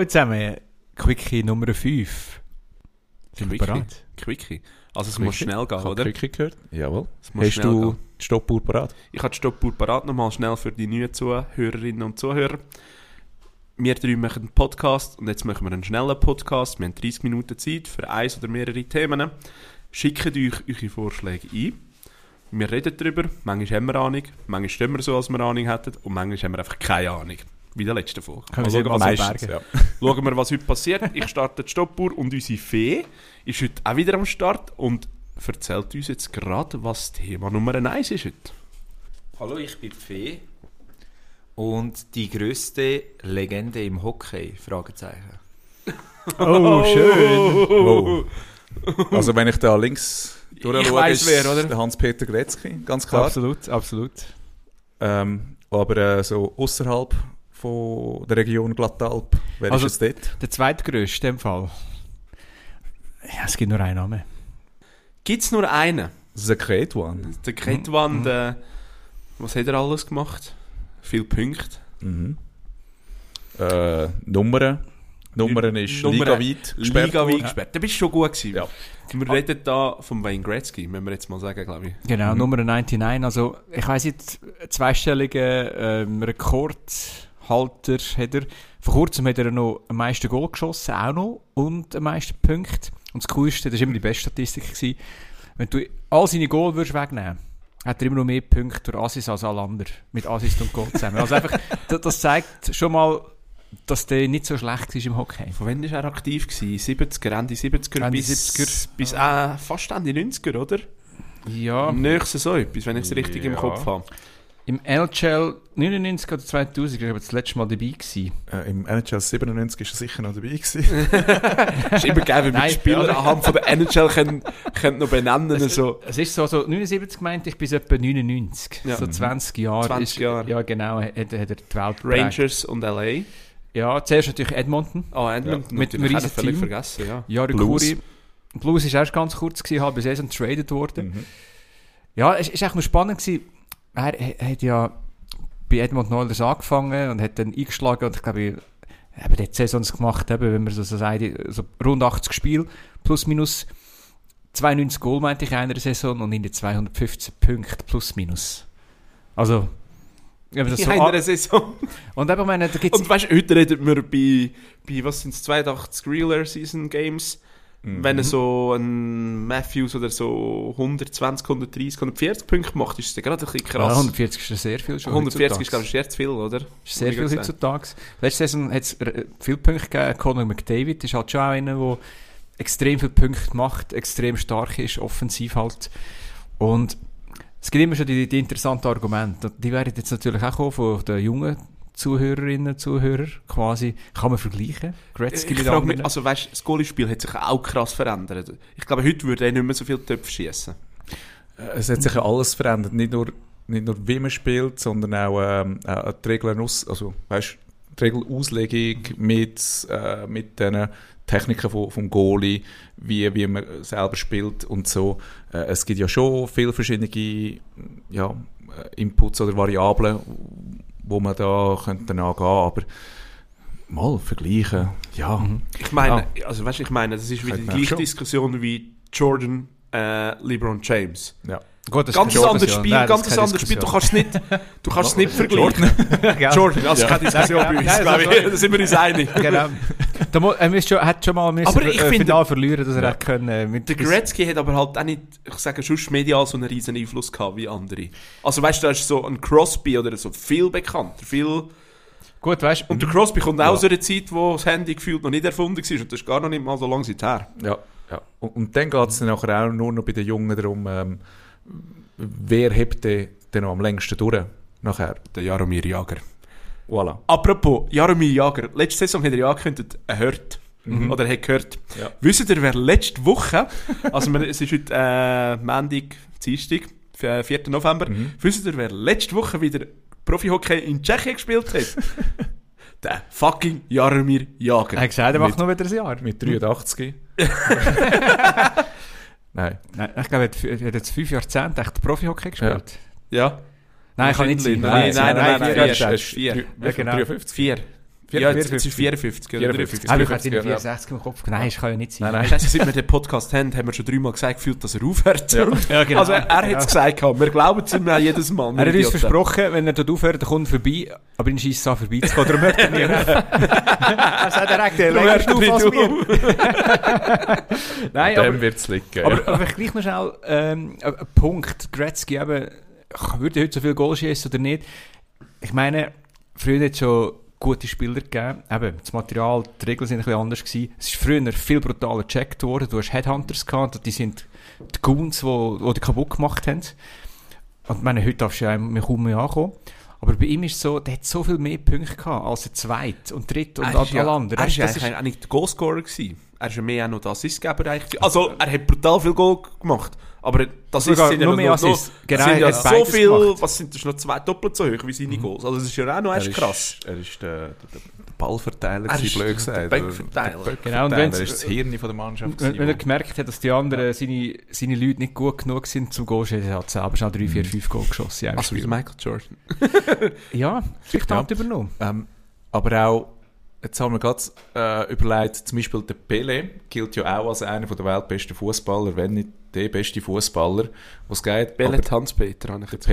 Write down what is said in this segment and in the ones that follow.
Hallo zusammen, Quickie Nummer 5. Sind wir bereit? Quickie. Also es muss schnell gehen, oder? Quickie gehört? Jawohl. Hast du die Stoppuhr parat? Ich habe die Stoppuhr parat, nochmal schnell für die neuen Zuhörerinnen und Zuhörer. Wir drei machen einen Podcast und jetzt machen wir einen schnellen Podcast. Wir haben 30 Minuten Zeit für eins oder mehrere Themen. Schickt euch eure Vorschläge ein. Wir reden darüber. Manchmal haben wir Ahnung, manchmal stehen wir so, als wir Ahnung hätten und manchmal haben wir einfach keine Ahnung. Wie in der letzten Folge. Schauen wir, was heute passiert. Ich starte die Stoppuhr und unsere Fee ist heute auch wieder am Start und erzählt uns jetzt gerade, was Thema Nummer 1 ist heute. Hallo, ich bin Fee. Und die grösste Legende im Hockey? Fragezeichen. Oh, schön. Wow. Also wenn ich da links durchschaue, ist wer, oder? der Hans-Peter Gretzky, ganz klar. Absolut. Aber so außerhalb von der Region Glattalp, wer ist es dort? Der zweitgrößte in dem Fall. Ja, es gibt nur einen Namen. Gibt es nur einen? The Great One. Der Great One, was hat er alles gemacht? Viele Punkte. Nummern ist ligaweit gesperrt. Da bist du schon gut gewesen. Ja. Wir reden da von Wayne Gretzky, müssen wir jetzt mal sagen, glaube ich. Genau, Nummer 99. Also, ich weiss nicht, zweistelligen Rekordhalter hat er. Vor kurzem hat er noch am meisten Goal geschossen, auch noch, und am meisten Punkte. Und das Coolste, das war immer die beste Statistik gewesen. Wenn du all seine Goal würdest wegnehmen, hat er immer noch mehr Punkte durch Assis als alle anderen. Mit Assist und Goal zusammen. Also einfach, das zeigt schon mal, dass der nicht so schlecht war im Hockey. Von wann war er aktiv? 70er, Ende 70er bis fast Ende 90er, oder? Ja. Nächstes so etwas, wenn ich es richtig im Kopf habe. Im NHL 99 oder 2000 war ich das letzte Mal dabei gewesen. Im NHL 97 war er sicher noch dabei gewesen. Ist immer geil, wenn wir die Spieler anhand von der NHL können noch benennen. So. Es ist so 79 meinte ich bis etwa 99. Ja. So 20 Jahre. 20 Jahre. Ja, genau, hat er die Welt Rangers und LA. Ja, zuerst natürlich Edmonton. Edmonton. Mit einem riesen völlig Team. Vergessen, ja. Ja, Blues war erst ganz kurz gewesen, halbe Saison getradet worden. Ja, es war echt noch spannend gewesen. Er hat ja bei Edmonton Oilers angefangen und hat dann eingeschlagen und ich glaube, eben die Saisons gemacht, eben, wenn man so sagt, so rund 80 Spiele, plus minus 92 Goal, meinte ich, in einer Saison und in den 215 Punkte, plus minus. Also, in so einer Saison. Und eben, meine, da gibt's... Und weißt du, heute reden wir bei was sind es, 82 Regular Season Games, wenn er so ein Matthews oder so 120, 130, 140 Punkte macht, ist es gerade ein bisschen krass. Ja, 140 ist sehr viel schon. 140 ist, glaube ich, sehr zu viel, oder? Ist sehr viel heutzutage. Letzte Saison hat es viele Punkte gegeben. Conor McDavid ist halt schon auch einer, der extrem viele Punkte macht, extrem stark ist, offensiv halt. Und es gibt immer schon die interessanten Argumente. Die werden jetzt natürlich auch kommen von den jungen Zuhörerinnen und Zuhörer, quasi, kann man vergleichen? Gretzky ich frage mich, also weißt, das Goalie-Spiel hat sich auch krass verändert. Ich glaube, heute würde er nicht mehr so viele Töpfe schießen. Es hat sich ja alles verändert, nicht nur wie man spielt, sondern auch die Regeln also weißt, die Regelauslegung mit den Techniken vom Goalie, wie man selber spielt und so. Es gibt ja schon viele verschiedene Inputs oder Variablen, wo man da könnte angehen, aber mal vergleichen, ja. Ich meine, also weißt, das ist wieder die gleiche Diskussion wie Jordan, LeBron James. Ja. Gut, ganz anderes Spiel, ganz anderes Spiel. Du kannst es nicht vergleichen. Jordan, also keine Diskussion bei uns, glaube ich. Da sind wir uns einig. Genau. Er hat schon mal Finale verlieren, dass er hätte können. Der Gretzky hat aber halt auch nicht, ich sage schon, medial so einen riesen Einfluss gehabt wie andere. Also weißt du, da ist so ein Crosby oder so viel bekannter, viel... Gut, weißt, und der Crosby kommt auch aus einer Zeit, wo das Handy gefühlt noch nicht erfunden war und das ist gar noch nicht mal so lange her. Ja. Und dann geht es dann nachher auch nur noch bei den Jungen darum, wer hebt denn noch am längsten durch nachher? Der Jaromir Jagr. Voilà. Apropos Jaromir Jagr, letzte Saison hat er ja angekündigt, er hört. Oder er hat gehört. Ja. Wisst ihr, wer letzte Woche, also es ist heute Montag, Dienstag, 4. November, wisst ihr, wer letzte Woche wieder Profi-Hockey in Tschechien gespielt hat? Der fucking Jaromir Jagr. Er hat gesagt, er macht noch wieder ein Jahr. Mit 83. Nein. Ich glaube, er hat jetzt 5 Jahrzehnte echt Profi-Hockey gespielt. Ja. Nein, kann nicht sein. Nein, 4. 4. Ja, jetzt ist 54 oder 53. Aber ich hatte 64 im Kopf. Nein, das kann ja nicht sein. Nein. Scheiße, seit wir den Podcast haben wir schon 3-mal gesagt, gefühlt, dass er aufhört. Ja, genau. Also er hat es gesagt, wir glauben es ihm jedes Mal. Er hat uns versprochen, wenn er dort aufhört, dann kommt er vorbei, aber ihn scheisst es an, vorbeizukommen. Darum hört er nicht auf. Das hat er eigentlich länger auf als wir. Nein, Dem wird es liegen. Aber vielleicht gleich noch schnell ein Punkt. Gretzky eben, würde heute so viel Goal schießen oder nicht? Ich meine, früher hat es schon gute Spieler gegeben. Eben, das Material, die Regeln sind ein bisschen anders gewesen. Es ist früher viel brutaler gecheckt worden. Du hast Headhunters gehabt, die sind die Goons, die die kaputt gemacht haben. Und ich meine, heute darfst du ja kaum mehr ankommen. Aber bei ihm ist es so, der hat so viel mehr Punkte gehabt als der Zweite und Dritte und alle anderen. Er war eigentlich auch nicht der Goalscorer gewesen. Er war mehr auch noch der Assistgeber eigentlich. Also, er hat brutal viel Goal gemacht. Aber das ist ja nur mehr Assists. Genau, sind ja so viel, gemacht. Was sind das noch 2 doppelt so hoch wie seine Goals? Also das ist ja auch noch echt krass. Er ist der Ballverteiler, blöd gesagt. Der Backverteiler. Genau, und er ist das Hirn von der Mannschaft. Wenn er gemerkt hat, dass die anderen seine Leute nicht gut genug sind zum Goal schießen, hat er selber schnell 3, 4, 5 Goal geschossen. Also wie Michael Jordan. Ja, vielleicht hat er übernommen. Aber auch, jetzt haben wir gerade überlegt, zum Beispiel der Pelé gilt ja auch als einer der weltbesten Fußballer, wenn nicht der beste Fußballer, was geht. Pelé Hans-Peter, habe ich jetzt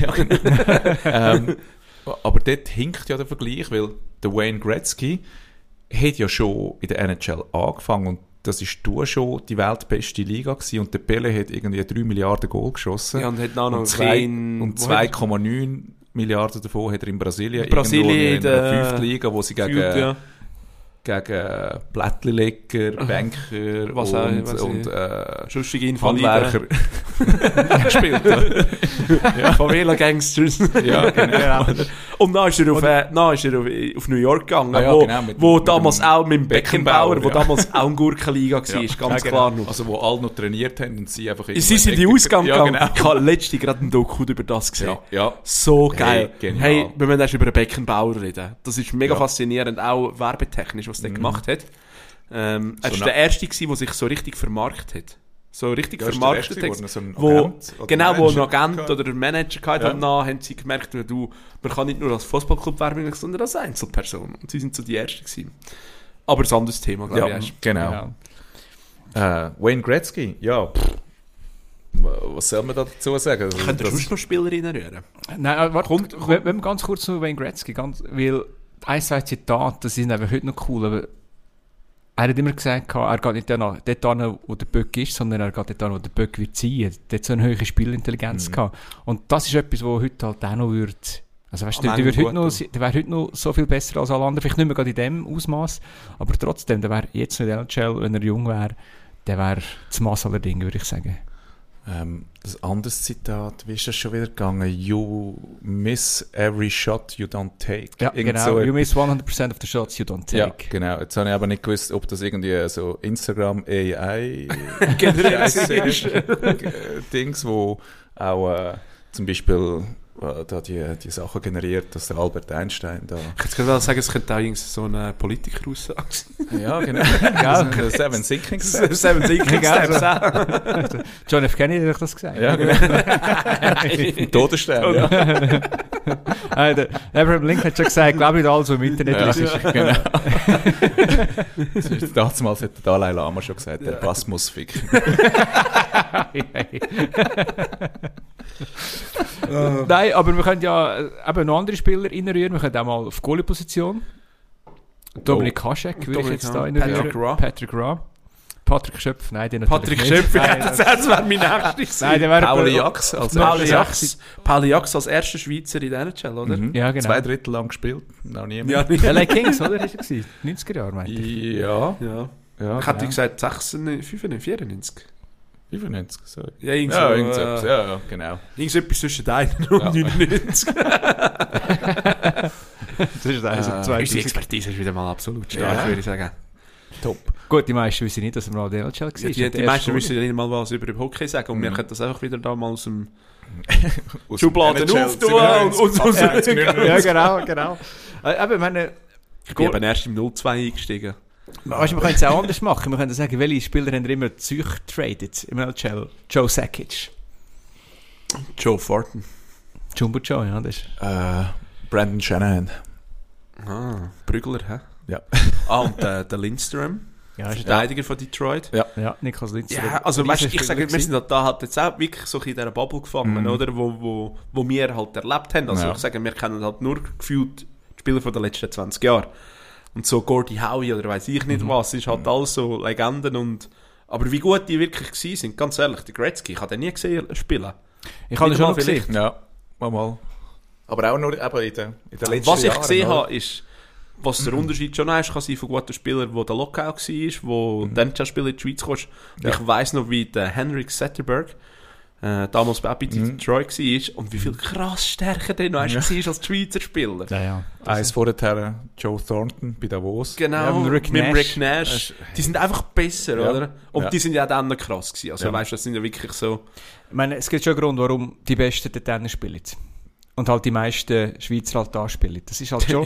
aber dort hinkt ja der Vergleich, weil der Wayne Gretzky hat ja schon in der NHL angefangen und das war schon die weltbeste Liga gewesen und der Pelé hat irgendwie 3 Milliarden Goal geschossen. Ja, und hat noch 2,9 Milliarden davon hat er in Brasilien in der 5. Liga, wo sie gegen Plättli-Lecker, Banker und Handwerker gespielt. Favela Gangsters. Ja, genau. Und dann ist er auf New York gegangen, wo damals auch mit dem Beckenbauer, wo damals auch eine Gurkenliga war, ganz klar noch. Also wo alle noch trainiert haben und sie einfach... Sie sind in die Ausgang gegangen. Ich habe letztens gerade einen Doku über das gesehen. Ja. So geil. Hey, wir müssen erst über den Beckenbauer reden. Das ist mega faszinierend, auch werbetechnisch, was der gemacht hat. Er war der Erste, der sich so richtig vermarktet hat. So richtig vermarktet hat. Wo ein Agent oder ein Manager hatte. Und dann haben sie gemerkt, man kann nicht nur als Fußballclub werben, sondern als Einzelperson. Und sie sind so die Ersten gewesen. Aber ein anderes Thema, glaube ich. Genau. Wayne Gretzky, was soll man da dazu sagen? Könnt ihr sonst noch Spielerinnen rühren? Nein, warte, wenn wir ganz kurz zu Wayne Gretzky, weil ein Zitat, das ist einfach heute noch cool, aber er hat immer gesagt, er geht nicht dort hin, wo der Böck ist, sondern er geht dort hin, wo der Böck wird sein. Der hat so eine hohe Spielintelligenz gehabt. Und das ist etwas, was heute halt auch noch würde... Also weißt du, der wäre heute noch so viel besser als alle anderen. Vielleicht nicht mehr gerade in dem Ausmaß, aber trotzdem, der wäre jetzt nicht NHL, wenn er jung wäre, der wäre das Maß aller Dinge, würde ich sagen. Das andere Zitat, wie ist das schon wieder gegangen? You miss every shot you don't take. Ja, genau. So you miss 100% of the shots you don't take. Ja, genau. Jetzt habe ich aber nicht gewusst, ob das irgendwie so Instagram AI generell Dings, wo auch zum Beispiel da die Sachen generiert, dass der Albert Einstein da... Ich hätte gerade sagen, es könnte auch so ein Politiker aussehen. Ja, genau. Seven Sinking Steps. Seven Sinking Steps. John F. Kennedy hat das gesagt. Ja, genau. Todesstern, ja. Abraham Lincoln hat schon gesagt, glaube nicht alles, was im Internet ist. Genau. Damals hat der Dalai Lama schon gesagt, der Pass muss ficken. Nein, aber wir können ja eben noch andere Spieler reinrühren. Wir können auch mal auf Goalie-Position. Dominik Hašek würde ich jetzt da reinrühren. Patrick Roy. Patrick Schöpf, nein, den natürlich Patrick Schöpf, das wäre mein nächstes. Nein, der wäre Pauli Jax als erster Schweizer in der NHL, oder? Ja, genau. 2 Drittel lang gespielt, noch niemand. Ja, LA Kings, oder? Ist er gewesen? 90er Jahre, meinte ich. Ja. Ich hätte gesagt 94. 95, sorry. Ja, irgendwas. Ja, genau. Irgendetwas zwischen 1 und 99. Das ist unsere Expertise ist wieder mal absolut stark, würde ich sagen. Top. Gut, die meisten wissen nicht, dass er mal der NHL war. Die meisten wissen ja nicht mal was über Hockey sagen und wir können das einfach wieder da mal aus dem Schubladen auftun und Ja, genau. Aber ich meine... Ich bin eben erst im 0-2 eingestiegen. Weißt du, wir können es auch anders machen. Wir können sagen, welche Spieler haben immer getradet im NHL? Joe Sakic. Joe Thornton. Jumbo Joe, ja, das ist... Brandon Shanahan. Brügler, hä? Ja. Und der Lindstrom, Ja, ist Verteidiger von Detroit. ja, Niklas Lindström. Ja, also weißt, ich sage, wir gewesen. sind da halt jetzt auch wirklich so in dieser Bubble gefangen, oder? Wo wir halt erlebt haben. Also Ja. ich sage, wir kennen halt nur gefühlt die Spieler von den letzten 20 Jahren. Und so Gordie Howe oder weiss ich nicht was, ist halt alles so Legenden aber wie gut die wirklich gewesen sind, ganz ehrlich, der Gretzky, ich habe den nie gesehen spielen. Ich habe ihn Nicht schon mal noch gesehen. vielleicht. Ja, mal. Aber auch nur eben in den letzten Was ich Jahren, gesehen oder? habe, ist, was der Unterschied schon ist, kann sein von guten Spielern, wo der Lockout war, wo dann schon Spieler in die Schweiz kommst. Ja. Ich weiss noch, wie der Henrik Zetterberg damals bei Detroit war und wie viel krass stärker der noch war als die Schweizer Spieler. Ja. Eins vorher Joe Thornton bei Davos. Genau, Ja, mit Rick Nash. Rick Nash. Die sind einfach besser, Ja. oder? Und Ja. die sind ja dann noch krass gewesen. Also Ja. weißt du, das sind ja wirklich so... Ich meine, es gibt schon einen Grund, warum die Besten dort drinnen spielen. Und halt die meisten Schweizer halt da spielen. Das ist halt schon...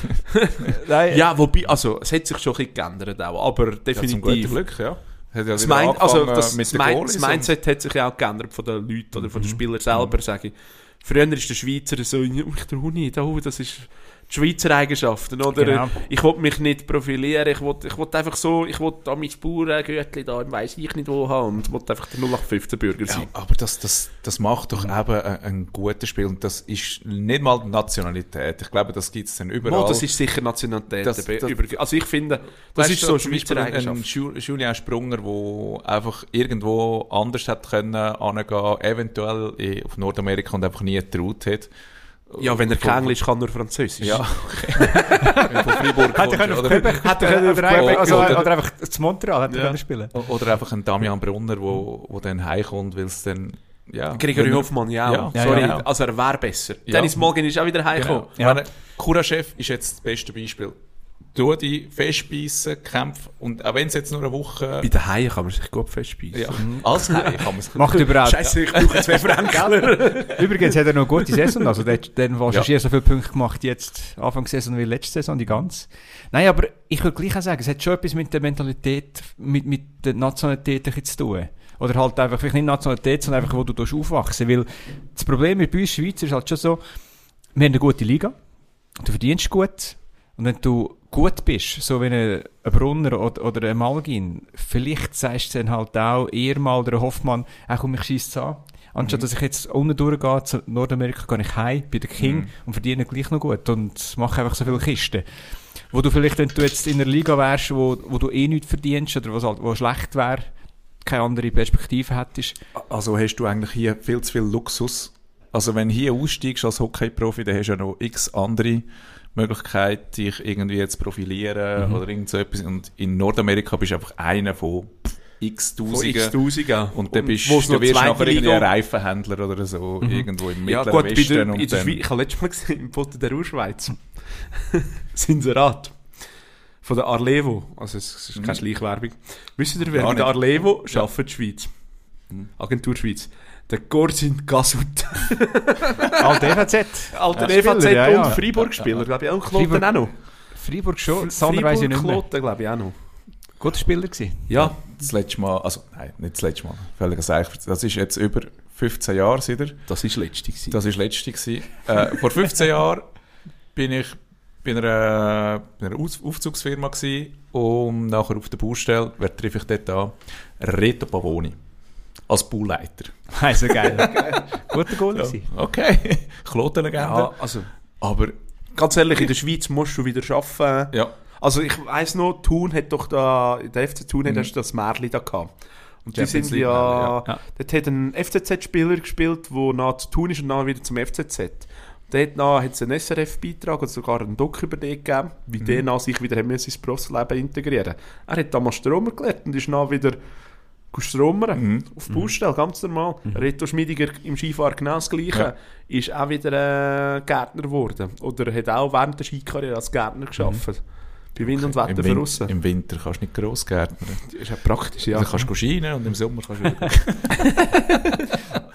Nein, Ja, wobei, also es hat sich schon ein bisschen geändert auch, aber Ja, zum definitiv... guten Glück, ja. Hat ja Das, wieder angefangen das mit den Goalies das Mindset hat sich ja auch geändert von den Leuten oder von den Spielern selber, sage ich. Früher ist der Schweizer so, ich traue nicht, das ist die Schweizer Eigenschaften, oder? Genau. Ich will mich nicht profilieren, ich will einfach so, ich will da mein Spurengürtel da, weiss ich nicht wo haben und will einfach der 0815-Bürger Ja, sein. aber das macht doch eben ein gutes Spiel und das ist nicht mal die Nationalität. Ich glaube, das gibt es dann überall. Mal, das ist sicher Nationalität. Das- Also ich finde, das Weißt ist du, so eine zum Beispiel Schweizer ein Eigenschaft. Julien Sprunger, der einfach irgendwo anders hätte können angehen, eventuell auf Nordamerika und einfach nie getraut hat. Ja, wenn er kein Englisch kann, nur Französisch. Ja, okay. Wenn du von Freiburg Hätte er kommst, auf oder? Quebec, Hätte er auf oder Quebec, oder einfach zu Montreal hätte er Ja. können spielen. Oder einfach ein Damian Brunner, wo dann heimkommt, weil es dann, ja. Gregory wenn- Hoffmann, ja. Ja, ja, Sorry, ja. also er wäre besser. Ja. Dennis Morgan ist auch wieder heimgekommen. Genau. Ja. Kuraschew ist jetzt das beste Beispiel. Du die festbeissen, kämpfen und auch wenn es jetzt nur eine Woche... Bei den Haien kann man sich gut festbeissen. Ja, als Heim kann man es Macht überhaupt. Scheiße, ich brauche 2 Franken. Übrigens hat er noch eine gute Saison. Also der hat dann wahrscheinlich Ja. so viele Punkte gemacht jetzt Anfang Saison wie letzte Saison, die ganze. Nein, aber ich würde gleich auch sagen, es hat schon etwas mit der Mentalität, mit der Nationalität ein bisschen zu tun. Oder halt einfach, vielleicht nicht Nationalität, sondern einfach, wo du aufwachsen. Weil das Problem mit uns Schweizer ist halt schon so, wir haben eine gute Liga, du verdienst gut und wenn du gut bist, so wie ein Brunner oder ein Malgin, vielleicht sagst du dann halt auch eher mal der Hoffmann, komm, ich scheisse es an. Anstatt dass ich jetzt unten durchgehe, zu Nordamerika, gehe ich heim bei der King und verdiene gleich noch gut und mache einfach so viele Kisten. Wo du vielleicht, wenn du jetzt in einer Liga wärst, wo du eh nichts verdienst oder wo schlecht wäre, keine andere Perspektive hättest. Also hast du eigentlich hier viel zu viel Luxus. Also wenn du hier aussteigst als Hockey-Profi, dann hast du ja noch x andere Möglichkeiten, dich irgendwie zu profilieren oder irgend so etwas. Und in Nordamerika bist du einfach einer von x Von Tausenden. x-Tausend, ja. Und dann bist wo's du noch wirst zweite nachher irgendwie Liga- ein Reifenhändler oder so, irgendwo im Ja, Mittleren gut, Westen. in und der dann, Schweiz, ich habe letztes Mal gesehen, im Foto der Urschweiz. Inserat. Von der Arlevo. Also, es ist keine Schleichwerbung. Wisst ihr, wer Gar bei der nicht. Arlevo arbeitet die Schweiz? Agentur Schweiz. Der Gorsin Gasut. Alter EVZ. Alter Ja, EVZ Spieler, ja, ja. und Freiburg-Spieler, glaube ich. Auch Kloten Freiburg- auch noch. Freiburg schon, Sander weiss ich nicht mehr. Kloten, glaube ich, auch noch. Guter Spieler gewesen. Ja. das letzte Mal, also nein, nicht das letzte Mal, völlig ehrlich, das ist jetzt über 15 Jahre wieder. Das war das letzte gewesen. Das war das letzte gewesen. Vor 15 Jahren bin ich bei einer Aufzugsfirma gewesen und nachher auf der Baustelle, wer treffe ich dort an? Reto Pavoni. Als Bauleiter. Also geil. Guter Goal gewesen. Okay, Klotenlegende. Ja, also, Aber, ganz ehrlich, in der Schweiz musst du wieder arbeiten. ja, Also ich weiss noch, Thun hat doch da, in der FC Thun hast du das Märli da gehabt. Und die Champions sind League ja, Märli, ja. dort hat ein FCZ-Spieler gespielt, der nach zu Thun ist und dann wieder zum FCZ. Dort hat es einen SRF-Beitrag oder sogar einen Doc über den gegeben, wie der nach sich wieder ins Berufsleben integrieren. Er hat damals Stromer gelernt und ist dann wieder stromern auf die Baustelle, ganz normal. Reto Schmiediger im Skifahren genau das Gleiche. Ja. Ist auch wieder Gärtner geworden. Oder hat auch während der Skikarriere als Gärtner gearbeitet. Bei Wind und Wetter von aussen. im Winter kannst du nicht Grossgärtner. Das ist ja praktisch, ja. Also kannst du scheinen und im Sommer kannst du wieder.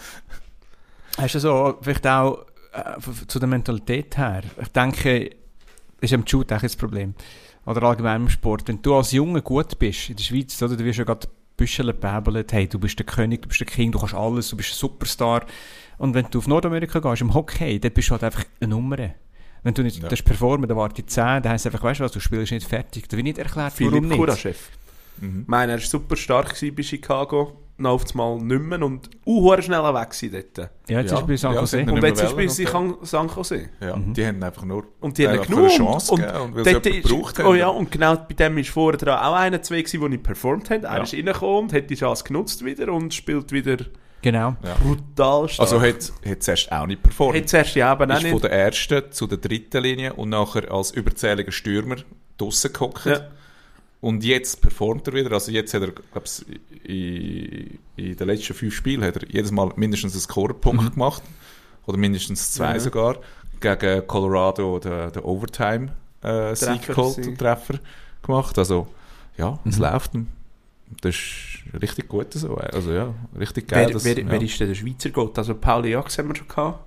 Hast du so vielleicht auch zu der Mentalität her? Ich denke, ist am Shoot auch das Problem. Oder allgemein im Sport. Wenn du als Junge gut bist in der Schweiz, oder, du wirst ja gerade Büschel gebäbelt, hey, du bist der König, du bist der King, du kannst alles, du bist ein Superstar. Und wenn du auf Nordamerika gehst, im Hockey, dann bist du halt einfach eine Nummer. Wenn du nicht performen, dann warte ich 10, dann heisst es einfach, weißt du was, du spielst nicht fertig. Da wird nicht erklärt, warum Philipp nicht. Kuraschef. Ich meine, er war super stark bei Chicago, dann auf einmal nicht mehr und schnell weg gewesen dort. Ja, jetzt ist er bei San Jose. Und jetzt ist er bei San Jose. Ja, die haben einfach nur und die haben genug eine Chance gegeben und weil sie jemanden gebraucht haben. Oh ja, und genau bei dem war vorher dran auch einer, zwei gewesen, die nicht performt haben. Er ist reingekommen und hat die Chance genutzt wieder und spielt wieder genau. brutal stark. Also hat zuerst auch nicht performt. Hat zuerst ja eben auch ist nicht. Von der ersten zu der dritten Linie und nachher als überzähliger Stürmer draussen gehockt. Ja. Und jetzt performt er wieder. Also jetzt hat er, glaube ich, in den letzten 5 Spielen hat er jedes Mal mindestens einen Scorerpunkt gemacht. Oder mindestens 2 sogar. Gegen Colorado den Overtime-Sieg geholt und Treffer gemacht. Also ja, es läuft. Das ist richtig gut so. Also ja, richtig geil. Wer ist denn der Schweizer Gold? Also Pauli Jax haben wir schon gehabt.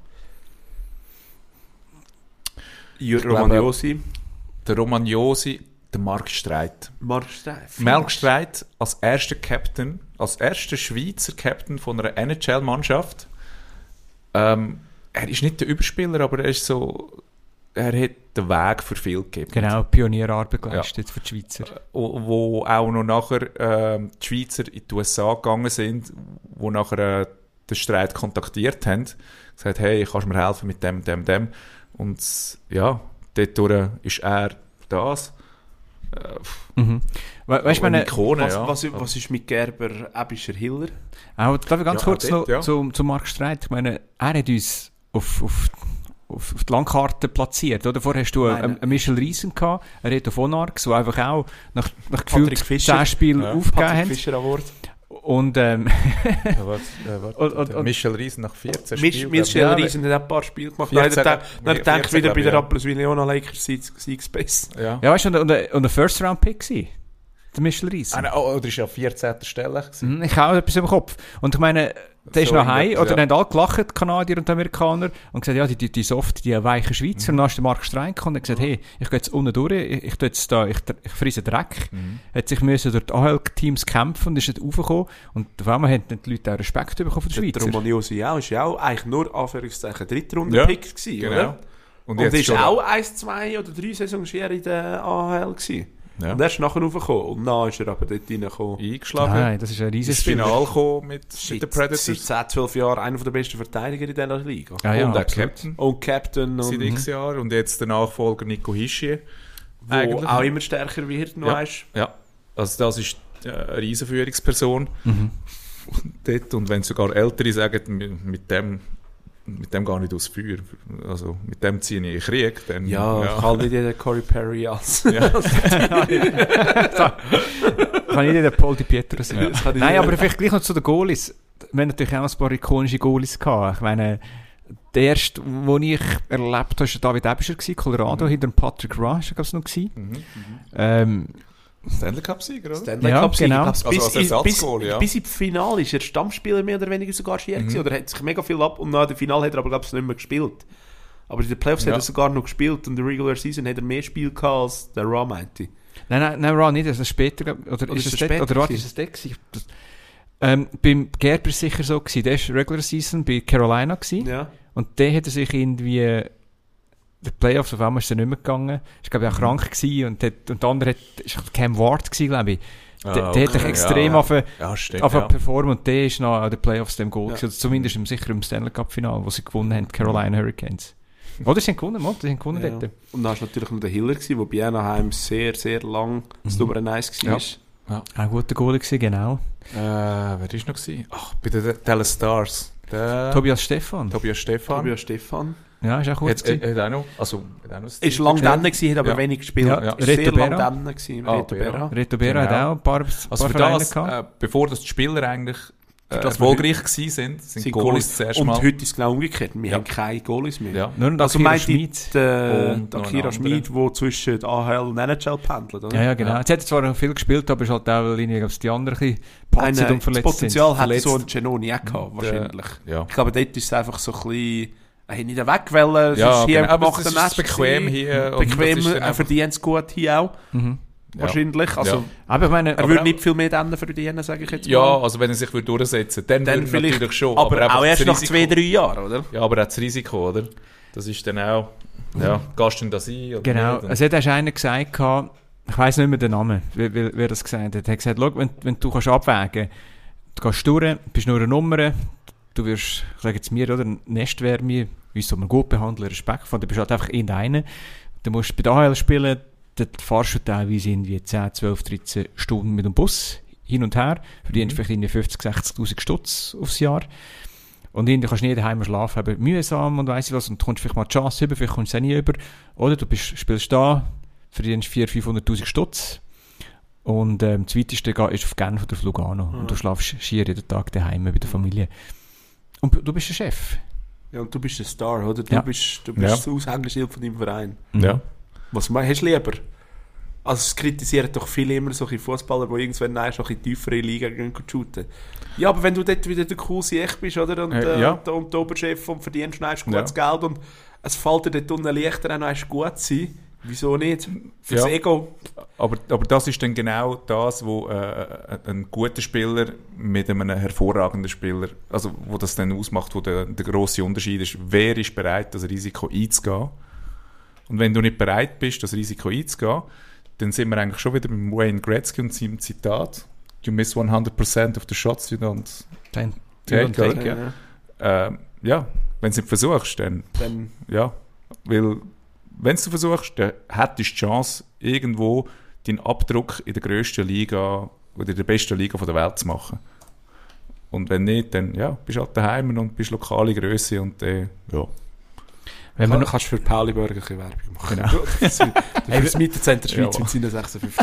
Romagnosi. Der Romagnosi, der Marc Streit. Marc Streit als erster Captain, als erster Schweizer Captain von einer NHL-Mannschaft. Er ist nicht der Überspieler, aber er hat den Weg für viel gegeben. Genau, Pionierarbeit geleistet für die Schweizer. Wo auch noch nachher die Schweizer in die USA gegangen sind, wo nachher den Streit kontaktiert haben, gesagt, hey, kannst du mir helfen mit dem. Und ja, dort ist er das. Weißt du, Ikone, was ist mit Gerber Ebischer Hiller? Auch, darf ich ganz kurz dort, noch zu Marc Streit? Ich meine, er hat uns auf die Landkarte platziert, oder? Vorher hast du einen Michel Riesen gehabt, einen Reto von Arx, der einfach auch nach gefühlt 10 Spielen aufgegeben hat. Fischer Award. Und, Michel Riesen nach 14 Spielen. Michel Riesen hat ein paar Spiele gemacht. Dann denke ich wieder bei der Rapperswil-Jona Lakers Siegspace. Ja, weißt du, und der First-Round-Pick war der Michel Riesen. Oder ist ja 14. Stelle. Ich habe auch etwas im Kopf. Und ich meine, der ist noch heim, oder dann haben alle gelacht, die Kanadier und die Amerikaner, und gesagt, ja, die Soft, die weichen Schweizer. Und dann ist der Marc Streit gekommen und gesagt, hey, ich gehe jetzt unten durch, ich friese Dreck. Hat sich müssen durch die AHL-Teams kämpfen und ist nicht raufgekommen. Und auf einmal haben die Leute auch Respekt bekommen von der Schweizer. Der Romagnosi auch, ist ja auch eigentlich nur Anführungszeichen Drittrunden-Pick gewesen, genau. oder? Und ist auch 1, 2 oder 3 Saisons in der AHL gewesen. Ja. Und er ist nachher raufgekommen. Und dann ist er aber dort reingekommen. Eingeschlagen. Nein, das ist ein riesiges Ins Finale gekommen mit den Predators. Seit 10, 12 Jahren einer der besten Verteidiger in dieser Liga. Ja, und Captain. Und Captain. Seit x Jahren. Und jetzt der Nachfolger Nico Hischier. Der auch immer stärker wird, weißt du? Ja, also das ist eine Riesenführungsperson. Dort. Und wenn sogar Ältere sagen, mit dem gar nicht aus Feuer. Also mit dem ziehe ich in Krieg. Dann, kann nicht jeder Corey Perry als. Kann nicht jeder Paul Di Pietro sein. Nein, aber vielleicht gleich noch zu den Goalies. Wir haben natürlich auch ein paar ikonische Goalies gehabt. Ich meine, der erste, den ich erlebt habe, war David Ebischer, Colorado, hinter Patrick Rush, glaube ich, noch gewesen. Stanley Cup-Sieger, oder? Stanley Cup-Sieger. Genau. Also als Ersatzgoal, bis im Finale ist er Stammspieler mehr oder weniger sogar schier gewesen, oder hat sich mega viel ab und nach dem Finale hat er aber, glaube ich, nicht mehr gespielt. Aber in den Playoffs hat er sogar noch gespielt und in der Regular Season hat er mehr Spiele gehabt als der Raw, meinte. Nein, Raw nicht, das ist später, oder ist es später? Oder was ist es dort gewesen? Beim Gerber sicher so gewesen, der war Regular Season bei Carolina gewesen, und der hat er sich irgendwie die Playoffs, auf einmal ist er nicht mehr gegangen. Ich glaube, er war krank gewesen und der andere war Cam Ward gewesen, glaube ich. Der hat sich extrem auf performen und der ist noch an den Playoffs dem Goal gewesen, oder zumindest sicher im Stanley Cup Final, wo sie gewonnen haben, Carolina Hurricanes. Oder sie haben gewonnen, dort. Und dann war natürlich noch der Hiller gewesen, der bei Anaheim sehr, sehr lang das Nummer 1 war. Ja. Ein guter Goal gewesen, genau. Wer war noch gewesen? Ach, bei den Dallas Stars. Tobias Stephan. Ja, ist auch gut. Hat auch noch. Ist lang dann gewesen, hat aber wenig gespielt. Ja. Ist sehr lang dann gewesen. Reto Berra hat auch ein paar Vereine gehabt. Bevor die Spieler eigentlich erfolgreich waren, sind Goalies zuerst mal. Und heute ist es genau umgekehrt. Wir haben keine Goalies mehr. Ja. Nur also Akira Schmid. Akira Schmid, der zwischen AHL und NHL pendelt. Oder? Ja, genau. Jetzt hat er zwar noch viel gespielt, aber ist halt auch die anderen ein bisschen patzig und verletzt. Das Potenzial hat so ein Genoni auch gehabt, wahrscheinlich. Ich glaube, dort ist es einfach so ein bisschen... Er hat nicht wegwollen, es ist hier gemacht, das ist bequem hier. Bequem, er verdient es gut hier auch. Wahrscheinlich. Also, aber ich meine, er würde nicht viel mehr verdienen, sage ich jetzt mal. Ja, also wenn er sich durchsetzen würde, dann vielleicht natürlich schon. Aber auch erst nach 2-3 Jahren, oder? Ja, aber er hat das Risiko, oder? Das ist dann auch, ja, gehst du da sein? Oder Genau, nicht? also hat erst einer gesagt, ich weiss nicht mehr den Namen, wer das gesagt hat. Er hat gesagt, schau, wenn du kannst abwägen, du gehst durch, bist nur eine Nummer, du wirst, ich sage jetzt mir, oder, Nestwärme, uns soll man gut behandeln, Respekt von, du bist halt einfach irgendeiner. Du musst bei der AHL spielen, dort fahrst du teilweise irgendwie 10, 12, 13 Stunden mit dem Bus hin und her, verdienst vielleicht irgendwie 50, 60'000 Stutz aufs Jahr. Und irgendwie kannst du nie daheim schlafen, aber mühsam und weiss ich was, und du kommst vielleicht mal die Chance über, vielleicht kommst du es auch nie über. Oder du spielst da, verdienst 400'000, 500'000 Stutz. Und das weiteste ist auf Genf oder auf Lugano. Und du schlafst schier jeden Tag daheim bei der Familie. Und du bist der Chef. Ja, und du bist der Star, oder? Du Ja. bist das Aushängeschild von deinem Verein. Ja. Was hast du lieber? Also es kritisieren doch viele immer solche Fußballer, die irgendwann noch in die tiefere Liga gehen shooten. Ja, aber wenn du dort wieder der coole Echt bist, oder? Und, ja. und der Oberchef und verdienst noch gutes Geld und es fällt dir dort unten leichter, auch noch gut zu sein. Wieso nicht? Fürs Ego. Aber das ist dann genau das, wo ein guter Spieler mit einem hervorragenden Spieler, also wo das dann ausmacht, wo der grosse Unterschied ist, wer ist bereit, das Risiko einzugehen. Und wenn du nicht bereit bist, das Risiko einzugehen, dann sind wir eigentlich schon wieder mit Wayne Gretzky und seinem Zitat «You miss 100% of the shots you don't take», oder? Ja, wenn du es nicht versuchst, dann ja, weil wenn du versuchst, dann hättest du die Chance, irgendwo deinen Abdruck in der grössten Liga oder in der besten Liga der Welt zu machen. Und wenn nicht, dann ja, bist du halt daheim und bist lokale Grösse und ja. Wenn man kannst du für Pauli Burger ein bisschen Werbung machen. Genau. Für das Mietenzentrum Schweiz mit seinen 56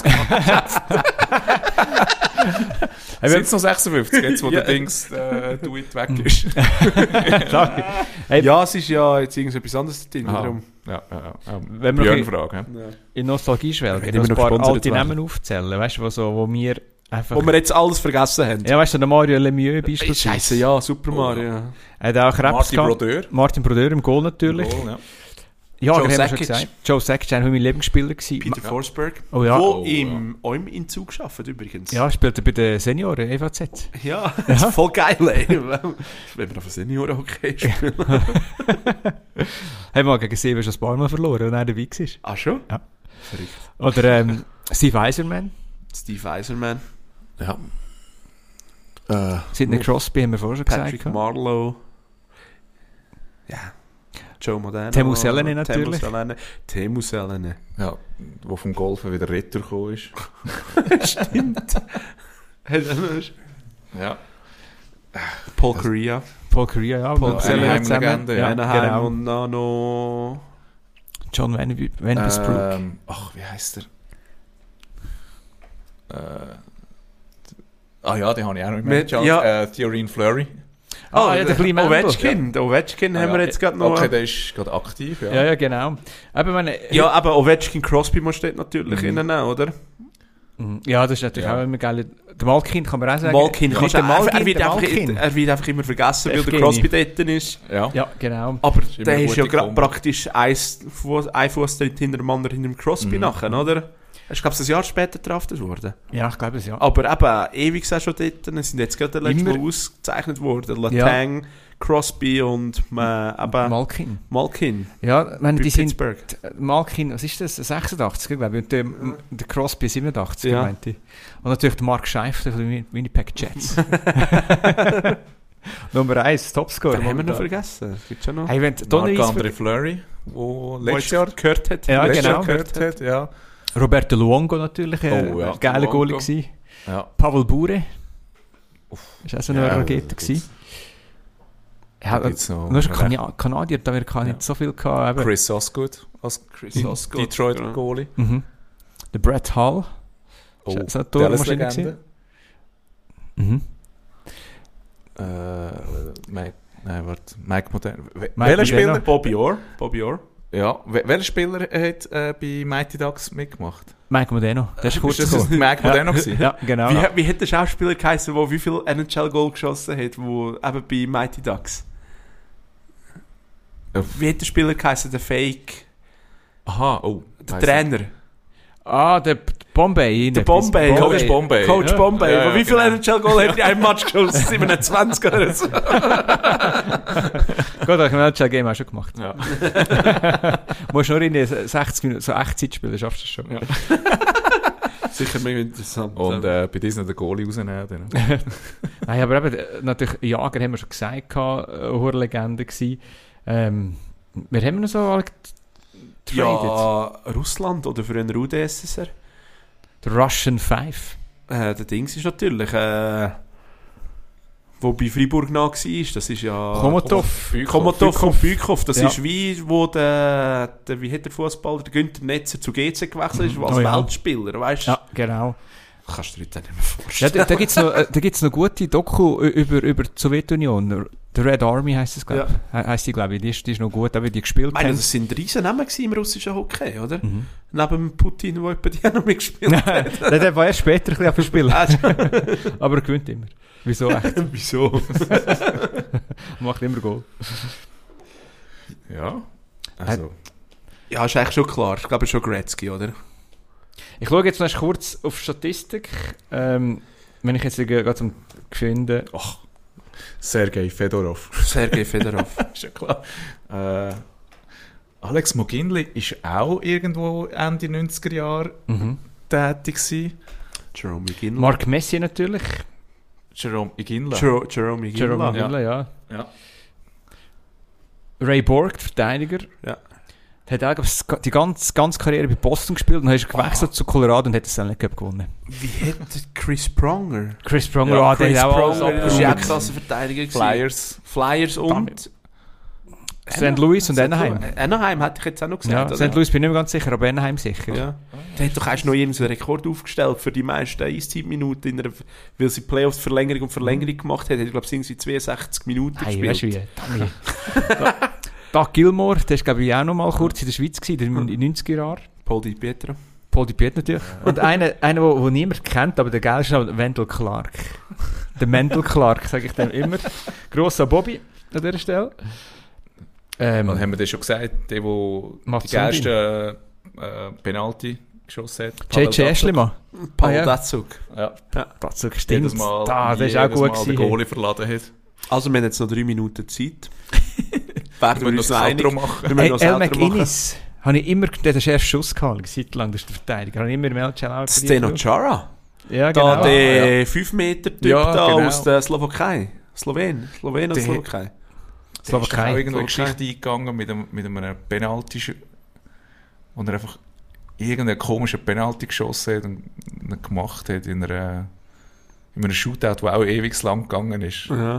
Sind es noch 56, jetzt wo der Dings Duit weg ist? Ja, es ist ja jetzt irgendetwas anderes drin. Darum. Ja. Wenn wir Frage. in Nostalgie schwelgen, Wenn ein wir paar noch alte gesponsert Namen aufzählen, weißt du, wo wir einfach... Wo wir jetzt alles vergessen haben. Ja, weißt du, der Mario Lemieux beispielsweise. Scheisse, ja, Super Mario. Er hat auch Krebs gehabt. Martin Brodeur im Goal natürlich. Goal, Ja, Joe haben wir schon Sakic. gesagt. Joe Sakic war mein Lieblingsspieler. Peter Forsberg. Oh ja. Wo auch im Zug gearbeitet übrigens. Ja, spielte bei den Senioren, EVZ. Ja, das ist voll geil, ey. Wenn wir auf einen Senioren-Hockey spielen. Haben wir mal gegen Seven schon ein paar Mal verloren, und er dabei war. Ah, schon? Ja. Verrückt. Oder Steve Eiserman. Steve Eiserman. Ja. Sidney Crosby haben wir vorher schon Patrick gesagt. Marleau. Ja. Joe Modano. Teemu Selänne natürlich. Teemu Selänne. Ja, wo vom Golfen wieder Retour gekommen ist. Stimmt. Ja. Paul Correa. Paul Correa, ja. Paul mit Selänne zusammen. Legende, Ja, Anaheim genau. und dann noch... John Vandenbroek. Wie heisst er? Ja, den habe ich auch noch Mit- im ja. Theorine Fleury. Ja, der kleine Ovechkin. Der Ovechkin haben wir jetzt gerade noch... Okay, der ist gerade aktiv, ja. Ja, genau. Aber meine, Ja, aber Ovechkin Crosby muss dort natürlich innen auch, oder? Ja, das ist natürlich Ja. auch immer geil. Der Malkin kann man auch sagen. Malkin Nicht kannst der du Malkin, er wird der einfach, Malkin. er wird einfach immer vergessen, weil Echt der Crosby dort ist. Ja. Ja, genau. Aber immer der eine ist ja gute gerade Kombo. praktisch ein Fußtritt hinter dem anderen, hinter dem Crosby nachher, oder? Ich glaube, ein Jahr später draftet worden. Ja, ich glaube es, ja. Aber eben, ewig auch schon dort, sind jetzt gerade letztes Mal Immer. ausgezeichnet worden. Letang, Crosby und eben Malkin. Malkin Ja, ich meine, bei die sind... Pittsburgh. Malkin, was ist das? 86, glaube ich. Und der Crosby 87, Ja. meinte ich. Und natürlich der Mark Scheifler von den Winnipeg Jets. Nummer 1, Topscorer. Den haben wir noch vergessen. Das gibt schon noch. Hey, wenn Marc-André Fleury, Wo wo letztes Jahr gehört hat. Ja, letztes genau. Jahr gehört hat, ja. Roberto Luongo natürlich, Oh, ja. geiler Luongo. Goalie gewesen. Ja. Pavel Bure. Das war auch so eine Rakete gewesen. Ja, Da gibt's noch du hast Kanadier, da wird nicht so viel gehabt. eben. Chris Osgood als Chris Osgood, Detroit genau. Goalie. Mhm. Der Brett Hull. Oh, Ist so eine Tormaschine Dallas-Legende. Mhm. Mike Modern. Mike Welcher Spieler? Modano. Bobby Orr. Ja, welcher Spieler hat bei Mighty Ducks mitgemacht? Mike Modano. Der ist kurz Ist das gekommen. Mike Modano gewesen? Ja, genau. Wie hat der Schauspieler geheißen, der wie viel NHL-Goal geschossen hat, wo eben bei Mighty Ducks? Wie hat der Spieler geheißen, der Fake? Aha, oh. Der Trainer. Der Bombay. Der Bombay. Coach Bombay. Coach Ja. Bombay. Ja, ja, Wie viel genau. NHL-Goal hat er in einem Match geschossen? 27 oder so. Gut, ich habe das Game auch schon gemacht. Ja. Musst nur in 60 Minuten so Echtzeit spielen, schaffst du das schon. Ja. Sicher mega interessant. Und bei diesen den Goalie rausnehmen. Dann. Nein, aber eben, natürlich, Jager haben wir schon gesagt, eine Legende gewesen. Wir haben noch so alle getradet. Ja, Russland oder für einen UdSSR. Der Russian 5. Der Dings ist natürlich, wo bei Freiburg nach war, das ist ja... Komotov und Bykov. Das ist wie, wo wie hat der Fußballer, der Günther Netzer zu GC gewechselt ist, als Weltspieler, weißt du? Ja, genau. Kannst du dir das nicht mehr vorstellen. Ja, da gibt's noch gute Doku über die Sowjetunion. The Red Army heisst es, glaube ich. Heisst die, glaube ich. Die ist noch gut, wie die gespielt haben. Das sind riesen Namen im russischen Hockey, oder? Mhm. Neben Putin, der etwa die auch noch mitgespielt hat. Der war erst später ein bisschen verspielt. Aber er gewinnt immer. Wieso echt? Wieso? Macht immer Goal. Ja. Also. Ja, ist eigentlich schon klar. Ich glaube, es ist schon Gretzky, oder? Ich schaue jetzt noch kurz auf Statistik. Wenn ich jetzt gerade zum Gefunden... Ach, Sergei Fedorov. Ist ja klar. Alex Moginli ist auch irgendwo Ende 90er Jahre tätig gewesen. Jerome Iginla. Mark Messi natürlich. Jerome Iginla. Jerome Iginla, ja. Ray Borg, der Verteidiger. Ja. Hat auch die ganze Karriere bei Boston gespielt und ist gewechselt zu Colorado und hat den Stanley Cup gewonnen. Wie hat Chris Pronger? Der hat auch das war auch klasse Verteidiger. Flyers und... St. Louis und Anaheim. Anaheim hätte ich jetzt auch noch gesagt. Ja, St. Louis bin ich nicht mehr ganz sicher, aber Anaheim sicher. Ja. Der hat doch erst noch irgendeinen Rekord aufgestellt für die meisten Eiszeitminuten, weil sie Playoffs Verlängerung gemacht hat. Ich glaube, sie irgendwie 62 Minuten gespielt. Doug Gilmore, der war glaube ich auch noch mal kurz in der Schweiz gewesen, in den 90er Jahren. Paul Di Pietro natürlich. Und einer, den niemand kennt, aber der geilste ist Wendell Clark. Der Wendell Clark, sage ich dem immer. Grosser Bobby an dieser Stelle. Was haben wir das schon gesagt? Der die geilsten Penalty geschossen hat. J.J. Eschlimann. Paul Datsuk. Ja. Datsuk stimmt. Das war auch gut gewesen. Den Goalie verladen hat. Also wir haben jetzt noch 3 Minuten Zeit. Werden wir uns einig machen? El McInnes. Habe ich immer, der hat den ersten Schuss gehabt, seitlang, das ist der Verteidiger. Habe ich immer Melchel auch Zdeno Chara. Ja, genau. Da der 5-Meter-Typ aus der Slowakei. Slowen oder Slowakei? Slowakei. Ist irgendwo eine Geschichte eingegangen mit einem Penalty, wo er einfach irgendeinen komischen Penalty geschossen hat und gemacht hat in einem Shootout, der auch ewig lang gegangen ist. Ja.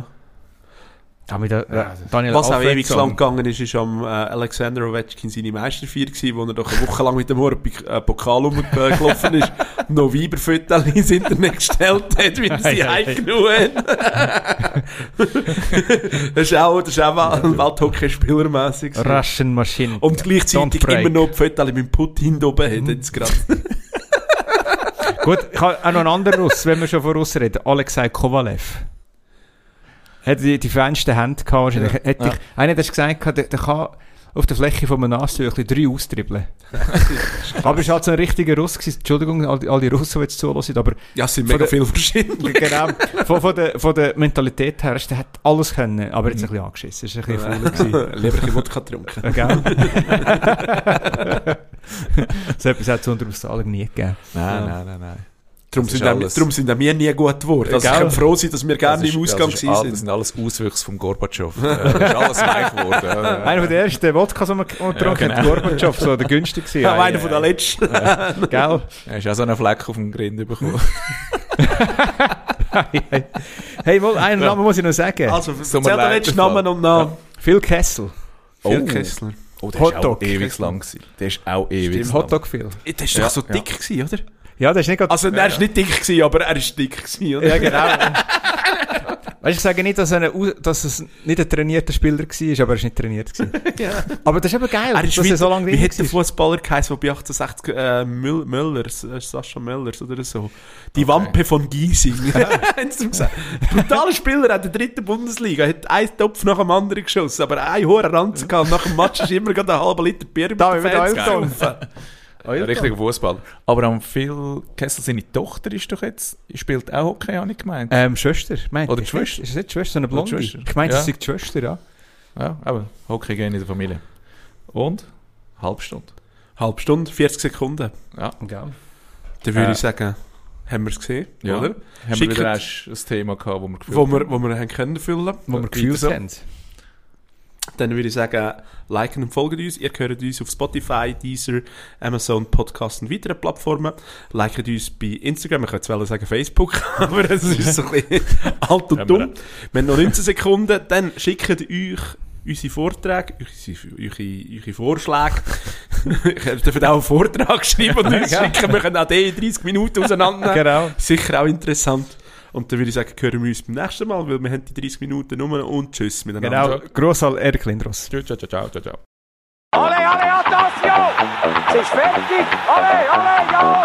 Daniel was auch ewig lang gegangen ist am Alexander Ovechkin seine Meisterfeier gewesen, wo er doch eine Woche lang mit dem Pokal rumgelaufen ist, noch Weiberfotos ins Internet gestellt hat, wie er sie heimgenommen hat. Das ist auch Welthockeyspielermässig. Russian Machine. Und gleichzeitig immer noch die Fotos mit dem Putin da oben hat jetzt gerade. Gut, ich habe auch noch einen anderen Russ, wenn wir schon von Russen reden. Alexei Kovalev. Hätte die feinsten Hände gehabt. Ja. Einer hat gesagt, der kann auf der Fläche von einem Nasentüchlein 3 austribbeln. Aber es war halt so ein richtiger Russ gewesen. Entschuldigung, all die Russen, die jetzt zuhören, aber... Ja, es sind mega viele verschiedene. Genau. Von der Mentalität her, der hat alles können, aber jetzt ein bisschen angeschissen. Es war ein bisschen faul. Lieber ein bisschen Wodka getrunken. Gell? So etwas hat es unter Australien nie gegeben. Nein. Darum sind wir nie gut geworden. Also ich kann froh sein, dass wir gerne im Ausgang sind. Das sind alles Auswüchse von Gorbatschow. Das ist alles weich geworden. Einer der ersten Wodkas, die wir getrunken haben, Gorbatschow, so der günstigste. Ja, einer von der letzten. Gell? Er hast auch so einen Fleck auf dem Grind bekommen. Hey, einen Namen muss ich noch sagen. Also, erzähl den letzten Namen und Namen. Phil Kessel. Phil Kessler. Oh, der war auch ewig lang. Der ist auch ewig. Hotdog Phil. Der war doch so dick gewesen, oder? Ja, der ist nicht also, er war nicht dick gewesen, aber er ist dick gewesen, oder? Ja, genau. Weißt, ich sage nicht, dass es nicht ein trainierter Spieler war, aber er ist nicht trainiert gewesen. Ja. Aber das ist eben geil, dass er so lange wie hat der Fußballer geheißen, der bei 1860 Sascha Möllers oder so. Die Wampe von Giesing. Brutaler Spieler, hat in der 3. Bundesliga, hat einen Topf nach dem anderen geschossen, aber einen hohen Ranzen gehabt. Nach dem Match ist immer gerade einen halben Liter Bier mit den Fans getroffen. Richtiger Fußball. Aber am Phil Kessel, seine Tochter ist doch jetzt, spielt auch Hockey, habe ich gemeint. Schwester, meint. Oder die Schwester. Ist das nicht die Schwester, so eine Blonde? Ich meinte, sie ist die Schwester, ja. Ja, aber Hockey gehen in der Familie. Und? Halbstunde. Halbe Stunde, 40 Sekunden. Ja. Ja. Dann würde ich sagen, haben wir es gesehen, Ja. oder? Haben wir Schickt- wieder erst ein Thema gehabt, wo wir gefühlt Wo wir haben können füllen. Wo wir gefühlt so. haben. Dann würde ich sagen, liken und folgen uns. Ihr hört uns auf Spotify, Deezer, Amazon, Podcast und weiteren Plattformen. Liken uns bei Instagram. Ich könnte jetzt sagen Facebook, aber es ist so ein bisschen alt und dumm. Wir haben noch 19 Sekunden. Dann schickt euch unsere Vorträge, eure Vorschläge. Ihr dürft auch einen Vortrag schreiben und uns schicken. Wir können auch die 30 Minuten auseinander. Genau. Sicher auch interessant. Und dann würde ich sagen, hören wir uns beim nächsten Mal, weil wir haben die 30 Minuten rum und tschüss miteinander. Genau. Gross an Erik Lindros. Ciao, ciao, ciao, ciao, ciao. Alle, attention! Es ist fertig! Alle, ja!